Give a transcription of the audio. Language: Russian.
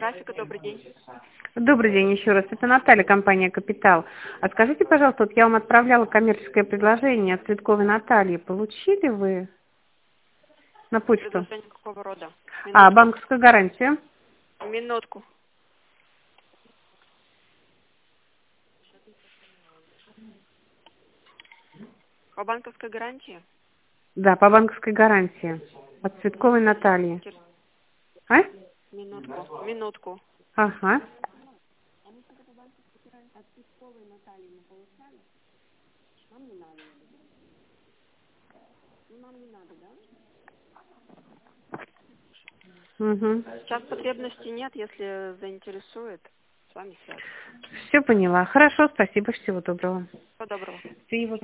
Рафика, добрый день. Добрый день еще раз. Это Наталья, компания «Капитал». А скажите, пожалуйста, вот я вам отправляла коммерческое предложение от Цветковой Натальи. Получили вы на почту? Предложение какого рода? А, Минутку. банковская гарантия? Минутку. По банковской гарантии? Да, по банковской гарантии. От Цветковой Натальи. А? Минутку. Ага. Угу. Сейчас потребности нет, если заинтересует, с вами связь. Все поняла. Хорошо, спасибо, всего доброго. Всего доброго. Всего